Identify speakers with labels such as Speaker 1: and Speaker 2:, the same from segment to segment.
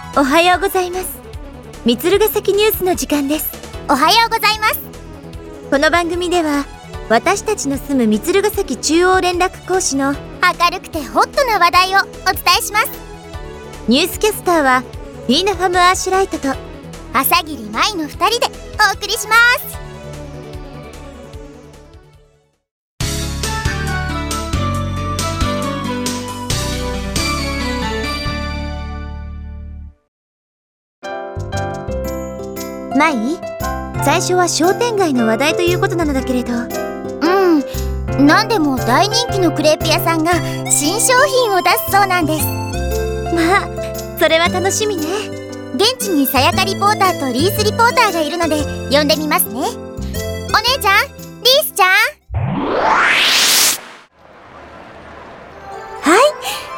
Speaker 1: おはようございます。三ヶ崎ニュースの時間です。
Speaker 2: おはようございます。
Speaker 1: この番組では私たちの住む三ヶ崎中央連絡講師の
Speaker 2: 明るくてホットな話題をお伝えします。
Speaker 1: ニュースキャスターはフィーナファムアーシュライトと
Speaker 2: 朝霧舞の2人でお送りします。
Speaker 1: 舞、最初は商店街の話題ということなのだけれど、
Speaker 2: なんでも大人気のクレープ屋さんが新商品を出すそうなんです。
Speaker 1: まあそれは楽しみね。
Speaker 2: 現地にさやかリポーターとリースリポーターがいるので呼んでみますね。お姉ちゃん、リースちゃん。
Speaker 1: はい、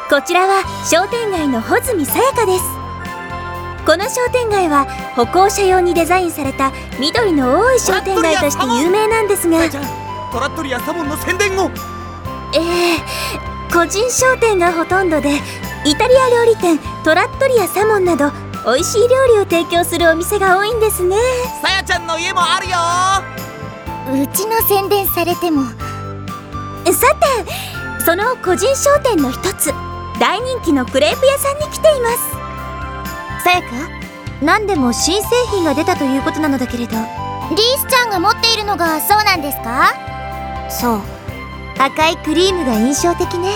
Speaker 1: こちらは商店街の穂積さやかです。この商店街は歩行者用にデザインされた緑の多い商店街として有名なんですが、
Speaker 3: トラットリアサモンの宣伝を。
Speaker 1: 個人商店がほとんどで、イタリア料理店トラットリアサモンなど美味しい料理を提供するお店が多いんですね。
Speaker 3: さやちゃんの家もあるよ。
Speaker 2: うちの宣伝されても。
Speaker 1: さて、その個人商店の一つ、大人気のクレープ屋さんに来ています。さやか、何でも新製品が出たということなのだけれど、
Speaker 2: リースちゃんが持っているのがそうなんですか？
Speaker 1: そう、赤いクリームが印象的ね。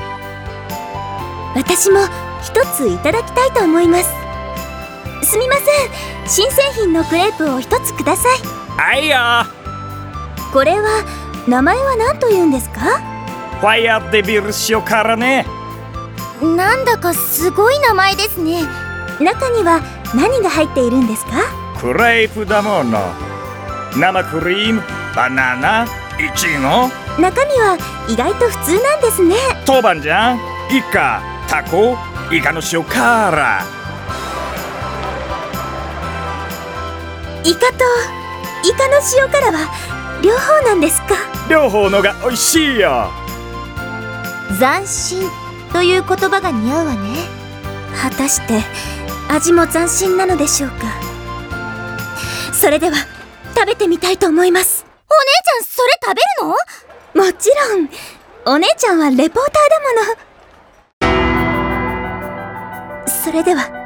Speaker 1: 私も一ついただきたいと思います。すみません、新製品のクレープを一つください。
Speaker 3: はいよ。
Speaker 1: これは名前は何というんですか？
Speaker 3: ファイヤーデビル塩辛ね。
Speaker 2: なんだかすごい名前ですね。
Speaker 1: 中には何が入っているんですか？
Speaker 3: クレープだもの。生クリーム、バナナ、イチゴ。
Speaker 1: 中身は意外と普通なんですね。
Speaker 3: 豆板醤、イカ、タコ、イカの塩辛。
Speaker 1: イカとイカの塩辛は両方なんですか？
Speaker 3: 両方のが美味しいよ。
Speaker 1: 斬新という言葉が似合うわね。果たして味も斬新なのでしょうか。それでは食べてみたいと思います。
Speaker 2: お姉ちゃん、それ食べるの？
Speaker 1: もちろん、お姉ちゃんはレポーターだもの。それでは。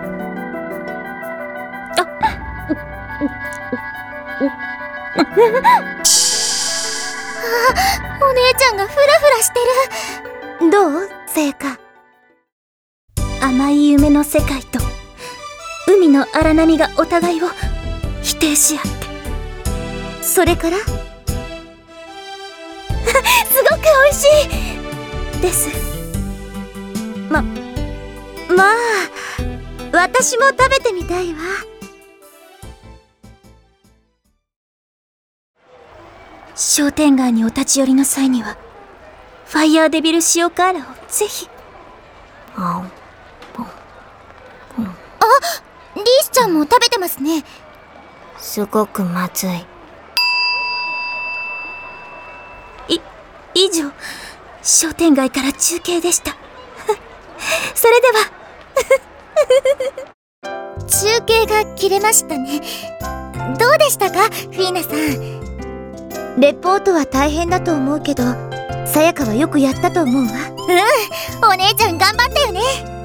Speaker 2: お姉ちゃんがフラフラしてる。
Speaker 1: どう？さやか。甘い夢の世界と海の荒波がお互いを否定し合って、それからすごく美味しいです。まあ私も食べてみたいわ。商店街にお立ち寄りの際にはファイヤーデビル塩辛をぜひ。
Speaker 2: リースちゃんも食べてますね。
Speaker 1: すごくまずい。以上、商店街から中継でしたそれで
Speaker 2: は中継が切れましたね。どうでしたか、フィーナさん。
Speaker 1: レポートは大変だと思うけど、さやかはよくやったと思うわ。
Speaker 2: お姉ちゃん頑張ったよね。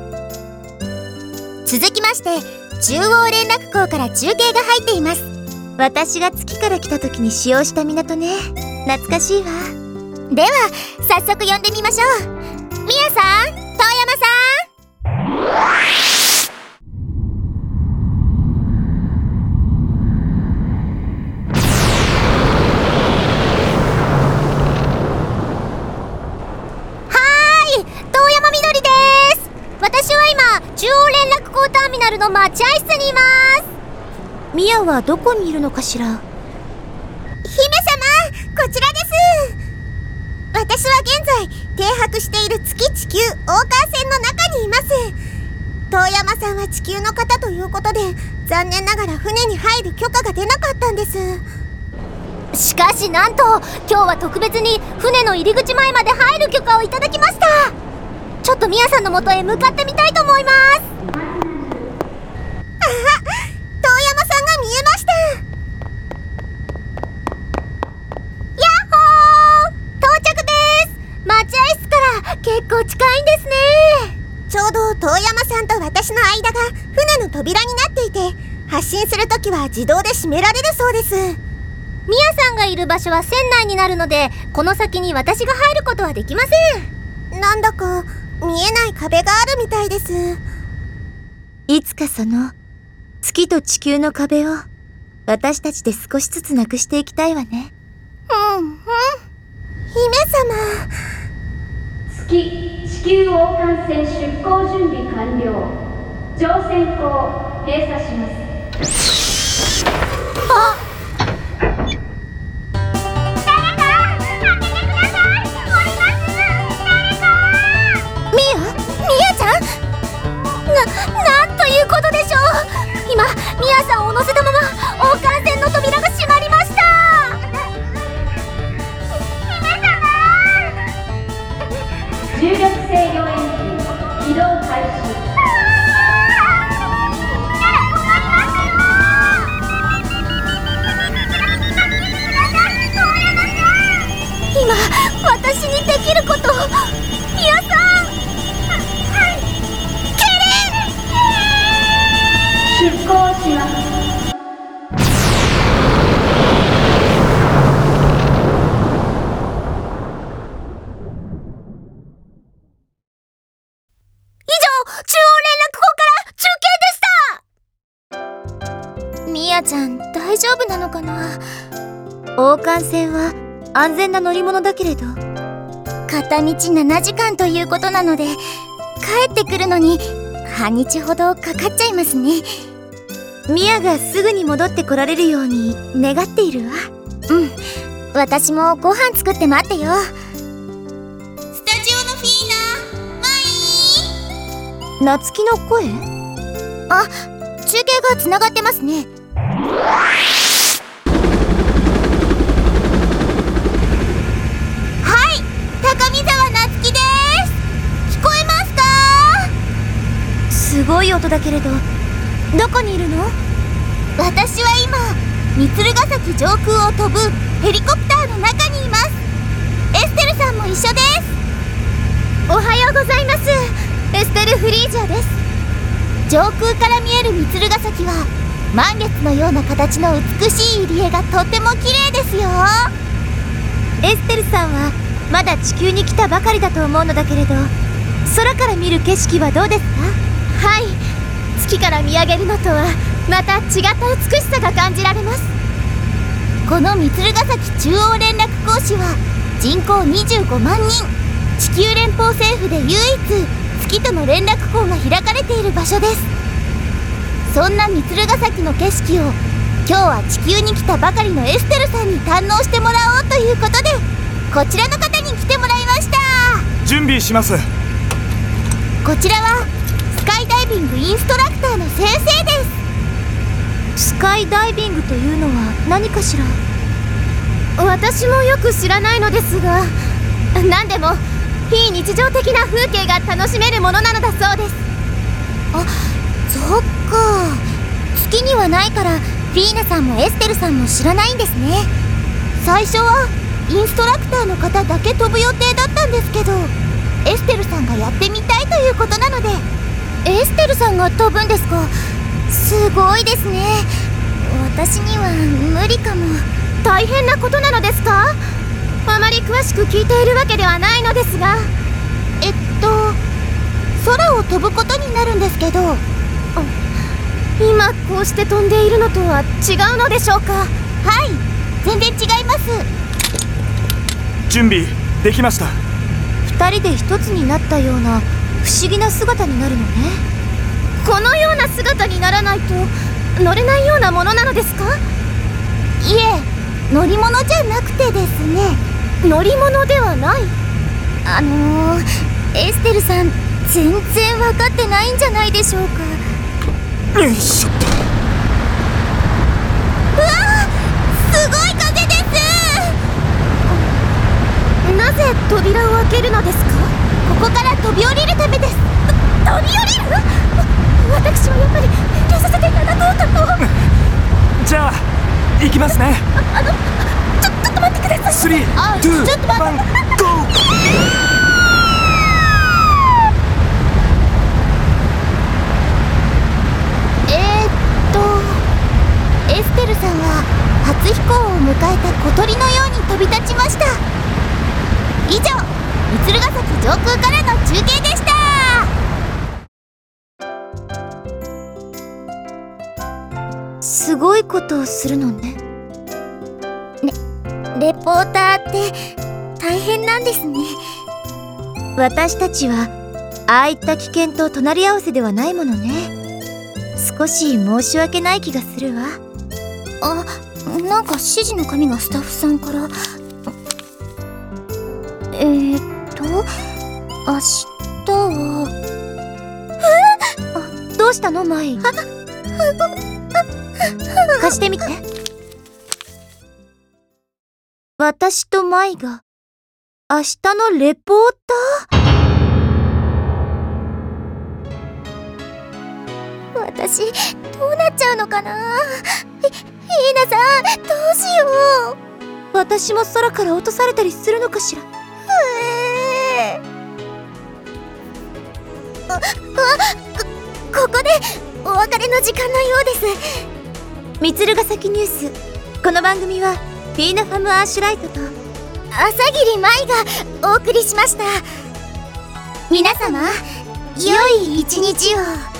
Speaker 2: 続きまして、中央連絡港から中継が入っています。
Speaker 1: 私が月から来た時に使用した港ね。懐かしいわ。
Speaker 2: では早速呼んでみましょう。みやさん、遠山さん。私は今、中央連絡港ターミナルの待合室にいます。
Speaker 1: ミヤはどこにいるのかしら。姫
Speaker 2: 様、こちらです。私は現在停泊している月地球大川線の中にいます。遠山さんは地球の方ということで、残念ながら船に入る許可が出なかったんです。しかしなんと今日は特別に船の入り口前まで入る許可をいただきました。ちょっとミヤさんの元へ向かってみたいと思います。 いんですね。ちょうど遠山さんと私の間が船の扉になっていて、発進するときは自動で閉められるそうです。
Speaker 1: ミヤさんがいる場所は船内になるので、この先に私が入ることはできません。
Speaker 2: なんだか見えない壁があるみたいです。
Speaker 1: いつかその月と地球の壁を私たちで少しずつなくしていきたいわね。
Speaker 2: 姫様。
Speaker 4: 月地球王冠船出港準備完了。乗船口閉鎖します。
Speaker 1: なんということでしょう。今ミヤさんを乗せたまま王冠船の扉が閉まりました。
Speaker 4: 重力制御エンジン起動開始。
Speaker 1: 今私にできること、ミヤさん。
Speaker 4: 出港します。
Speaker 2: ミヤちゃん大丈夫なのかな。
Speaker 1: 王冠船は安全な乗り物だけれど、
Speaker 2: 片道7時間ということなので、帰ってくるのに半日ほどかかっちゃいますね。
Speaker 1: ミヤがすぐに戻ってこられるように願っているわ。
Speaker 2: 私もご飯作って待ってよ。
Speaker 5: スタジオのフィーナ、マイ
Speaker 1: 夏希の声？
Speaker 2: あ、中継がつながってますね。はい、高見沢夏希です。聞こえますか？
Speaker 1: すごい音だけれど、どこにいるの？
Speaker 2: 私は今、御鶴ヶ崎上空を飛ぶヘリコプターの中にいます。エステルさんも一緒です。おはようございます。エステル・フリージャーです。上空から見える御鶴ヶ崎は満月のような形の美しい入り江がとっても綺麗ですよ。
Speaker 1: エステルさんはまだ地球に来たばかりだと思うのだけれど、空から見る景色はどうですか？
Speaker 2: はい、月から見上げるのとはまた違った美しさが感じられます。この御鶴ヶ崎中央連絡港市は人口25万人、地球連邦政府で唯一月との連絡港が開かれている場所です。そんな御鶴ヶ崎の景色を今日は地球に来たばかりのエステルさんに堪能してもらおうということで、こちらの方に来てもらいました。
Speaker 3: 準備します。
Speaker 2: こちらはスカイダイビングインストラクターの先生です。
Speaker 1: スカイダイビングというのは何かしら？
Speaker 2: 私もよく知らないのですが、何でも非日常的な風景が楽しめるものなのだそうです。あ、そっか。月にはないからフィーナさんもエステルさんも知らないんですね。最初はインストラクターの方だけ飛ぶ予定だったんですけど、エステルさんがやってみたいということなので。エステルさんが飛ぶんですか？すごいですね。私には無理かも。大変なことなのですか？あまり詳しく聞いているわけではないのですが、空を飛ぶことになるんですけど、今こうして飛んでいるのとは違うのでしょうか？はい、全然違います。
Speaker 3: 準備できました。
Speaker 1: 二人で一つになったような不思議な姿になるのね。
Speaker 2: このような姿にならないと乗れないようなものなのですか？いえ、乗り物じゃなくてですね。乗り物ではない？エステルさん全然分かってないんじゃないでしょうか。
Speaker 3: よいしょっと。
Speaker 2: うわー、すごい風です。なぜ扉を開けるのですか？ここから飛び降りるためです。飛び降りる？私はやっぱり勉強させていただこうかと。
Speaker 3: じゃあ行きますね。
Speaker 2: ちょっと待ってください。
Speaker 3: 3、2、1、ゴー。
Speaker 1: すごいことをするのね。
Speaker 2: レポーターって大変なんですね。
Speaker 1: 私たちはああいった危険と隣り合わせではないものね。少し申し訳ない気がするわ。
Speaker 2: なんか指示の紙がスタッフさんから。明日は。
Speaker 1: どうしたのマイ？貸してみて。私とマイが明日のレポーター？
Speaker 2: 私どうなっちゃうのかな。ひなさん、どうしよう。
Speaker 1: 私も空から落とされたりするのかしら。
Speaker 2: ここでお別れの時間のようです。
Speaker 1: みつるが先ニュース。この番組はフィーナファムアーシュライトと
Speaker 2: 朝霧舞がお送りしました。皆様、良い一日を。